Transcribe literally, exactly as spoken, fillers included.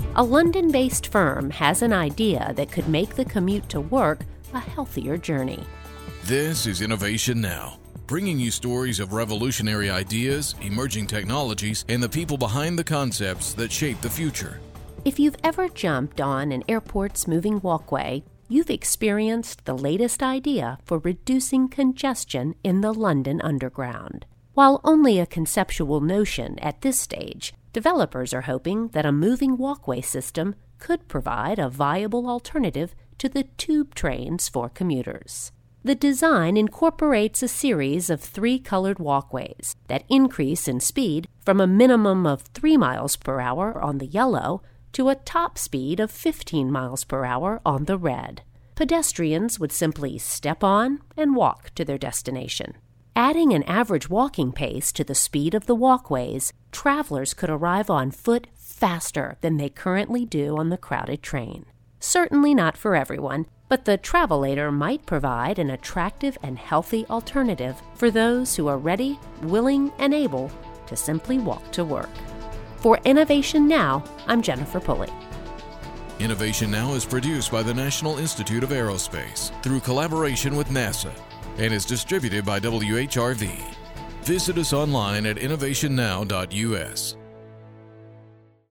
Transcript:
A London-based firm has an idea that could make the commute to work a healthier journey. This is Innovation Now, bringing you stories of revolutionary ideas, emerging technologies, and the people behind the concepts that shape the future. If you've ever jumped on an airport's moving walkway, you've experienced the latest idea for reducing congestion in the London Underground. While only a conceptual notion at this stage, developers are hoping that a moving walkway system could provide a viable alternative to the tube trains for commuters. The design incorporates a series of three colored walkways that increase in speed from a minimum of three miles per hour on the yellow to a top speed of fifteen miles per hour on the red. Pedestrians would simply step on and walk to their destination. Adding an average walking pace to the speed of the walkways, travelers could arrive on foot faster than they currently do on the crowded train. Certainly not for everyone, but the Travelator might provide an attractive and healthy alternative for those who are ready, willing, and able to simply walk to work. For Innovation Now, I'm Jennifer Pulley. Innovation Now is produced by the National Institute of Aerospace through collaboration with NASA and is distributed by W H R V. Visit us online at innovation now dot U S.